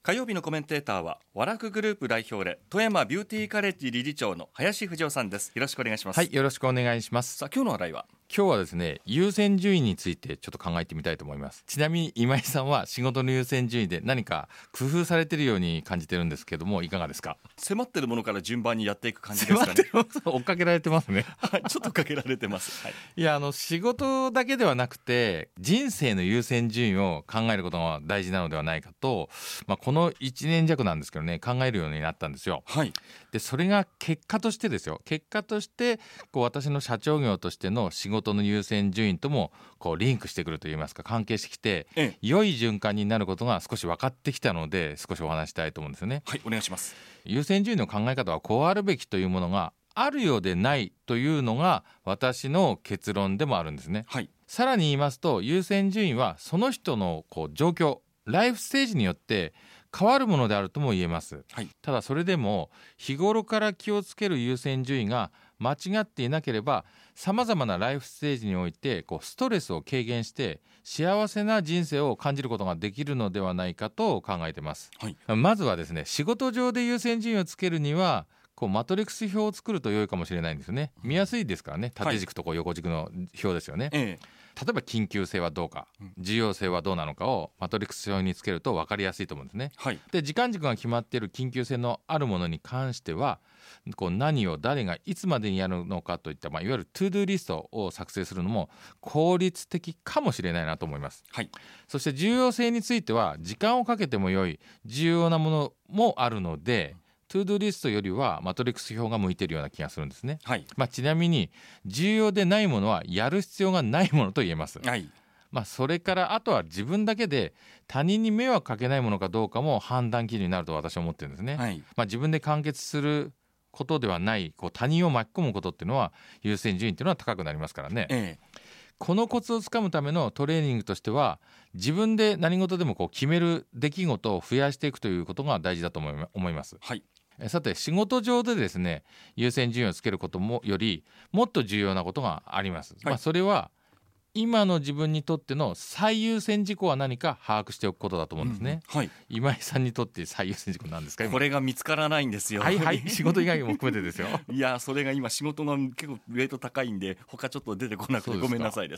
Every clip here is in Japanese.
火曜日のコメンテーターは和楽グループ代表で富山ビューティーカレッジ理事長の林藤夫さんです。よろしくお願いします。 はい、よろしくお願いします。 さあ今日の話題は今日はですね、優先順位についてちょっと考えてみたいと思います。ちなみに今井さんは仕事の優先順位で何か工夫されているように感じてるんですけども、いかがですか？ 迫ってるものから順番にやっていく感じですかね。 追っかけられてますね。 はい、ちょっとかけられてます、はい、 いや、仕事だけではなくて人生の優先順位を考えることが大事なのではないかと、この1年弱なんですけどね、考えるようになったんですよ。 はい、 でそれが結果としてですよ、結果として私の社長業としての仕事の優先順位ともリンクしてくるといいますか、関係してきて、良い循環になることが少し分かってきたので、少しお話したいと思うんですよね。 はい、お願いします。 優先順位の考え方はこうあるべきというものがあるようでないというのが私の結論でもあるんですね。 はい、 さらに言いますと、優先順位はその人の状況、ライフステージによって変わるものであるとも言えます、 はい、 ただそれでも日頃から気をつける優先順位が間違っていなければ、さまざまなライフステージにおいてストレスを軽減して幸せな人生を感じることができるのではないかと考えています、 はい、 まずはですね、仕事上で優先順位をつけるにはマトリックス表を作ると良いかもしれないんですね。見やすいですからね、縦軸と横軸の表ですよね、例えば緊急性はどうか、重要性はどうなのかをマトリックス表につけると分かりやすいと思うんですね、 はい、 で時間軸が決まっている緊急性のあるものに関しては何を誰がいつまでにやるのかといった、いわゆるトゥードゥリストを作成するのも効率的かもしれないなと思います、 はい、 そして重要性については時間をかけても良い重要なものもあるので、トゥードゥリストよりはマトリックス表が向いているような気がするんですね、 はい、 ちなみに重要でないものはやる必要がないものと言えます、 はい、 それからあとは自分だけで他人に迷惑かけないものかどうかも判断基準になると私は思ってるんですね、 はい、 自分で完結することではない他人を巻き込むことっていうのは優先順位っていうのは高くなりますからね、このコツをつかむためのトレーニングとしては、自分で何事でも決める出来事を増やしていくということが大事だと思います、 はい、 さて仕事上でですね、優先順位をつけることもよりもっと重要なことがあります、 はい、 それは今の自分にとっての最優先事項は何か把握しておくことだと思うんですね、 はい、 今井さんにとって最優先事項なんですか？ これが見つからないんですよ。 はいはい、仕事以外も含めてですよいや、それが今仕事が結構ウェイト高いんで他ちょっと出てこなくてごめんなさいです。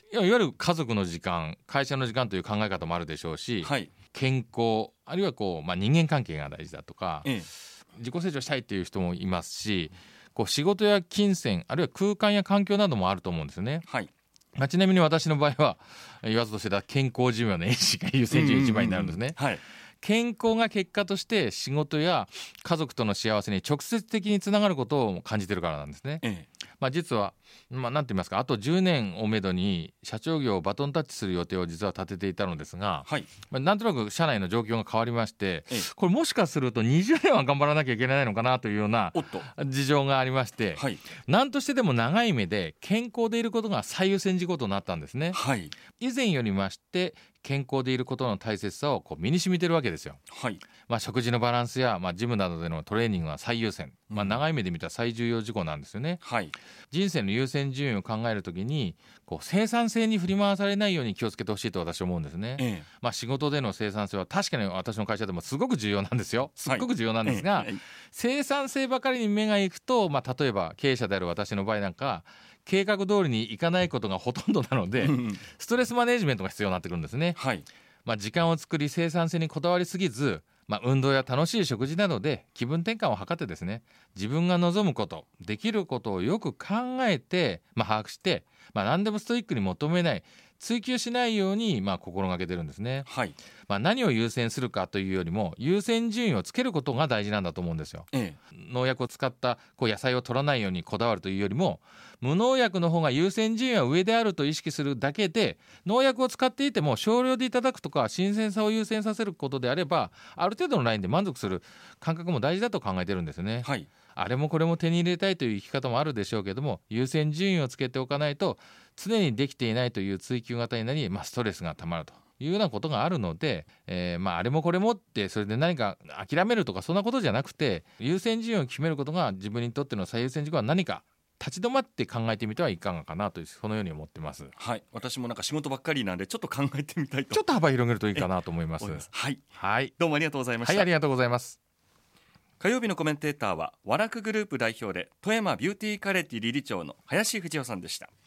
いわゆる家族の時間、会社の時間という考え方もあるでしょうし、 はい、 健康、あるいは人間関係が大事だとか、自己成長したいっていう人もいますし、仕事や金銭、あるいは空間や環境などもあると思うんですよね、 はい、 ちなみに私の場合は言わずとしてた健康寿命の維持が優先順位1番になるんですね、 はい、 健康が結果として仕事や家族との幸せに直接的につながることを感じてるからなんですね、実は、なんて言いますか、あと10年をめどに社長業をバトンタッチする予定を実は立てていたのですが、 はい、 なんとなく社内の状況が変わりまして、これもしかすると20年は頑張らなきゃいけないのかなというような事情がありまして、 はい、 何としてでも長い目で健康でいることが最優先事項となったんですね、 はい、 以前よりまして健康でいることの大切さを身に染みてるわけですよ、 はい、 食事のバランスや、ジムなどでのトレーニングが最優先、長い目で見た最重要事項なんですよね、 はい、 人生の優先順位を考えるときに生産性に振り回されないように気をつけてほしいと私は思うんですね、仕事での生産性は確かに私の会社でもすごく重要なんですよ、すっごく重要なんですが、生産性ばかりに目がいくと、例えば経営者である私の場合なんか計画通りにいかないことがほとんどなので、ストレスマネジメントが必要になってくるんですね、 はい、 時間を作り生産性にこだわりすぎず、運動や楽しい食事などで気分転換を図ってですね、自分が望むこと、できることをよく考えて、把握して、何でもストイックに求めない、追求しないように心がけてるんですね、 はい、 何を優先するかというよりも優先順位をつけることが大事なんだと思うんですよ、農薬を使った野菜を取らないようにこだわるというよりも、無農薬の方が優先順位は上であると意識するだけで、農薬を使っていても少量でいただくとか新鮮さを優先させることであれば、ある程度のラインで満足する感覚も大事だと考えてるんですね、はい、あれもこれも手に入れたいという生き方もあるでしょうけども、優先順位をつけておかないと常にできていないという追求型になり、ストレスがたまるというようなことがあるので、あれもこれもってそれで何か諦めるとかそんなことじゃなくて、優先順位を決めることが自分にとっての最優先事項は何か立ち止まって考えてみてはいかがかなという、そのように思ってます。 はい、私もなんか仕事ばっかりなんでちょっと考えてみたいと、 ちょっと幅広げるといいかなと思います。 はい、 はい、 どうもありがとうございました。 はい、ありがとうございます。 火曜日のコメンテーターはワラクグループ代表で富山ビューティーカレッジ理事長の林藤夫さんでした。